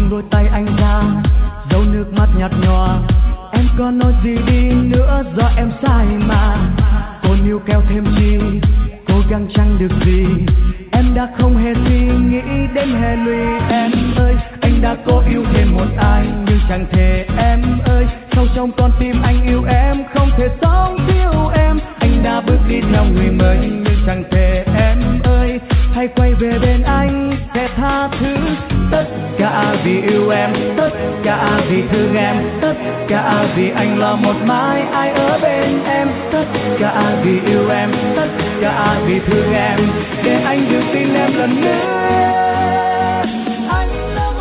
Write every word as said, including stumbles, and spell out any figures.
buông đôi tay anh ra, dấu nước mắt nhạt nhòa. Em có nói gì đi nữa do em sai mà. Cô níu kéo thêm chi, cố gắng chẳng được gì. Em đã không hề suy nghĩ đến hệ lụy. Em ơi, anh đã cố yêu thêm một ai nhưng chẳng thể. Em ơi, sâu trong con tim anh yêu em, không thể sống thiếu em. Anh đã bước đi theo người mới nhưng chẳng thể. Em ơi, hãy quay về bên anh, sẽ tha thứ tất cả vì yêu em, tất cả vì thương em, tất cả vì anh là một mãi ai ở bên em, tất cả vì yêu em, tất cả vì thương em, để anh được tin em lần nữa. Anh love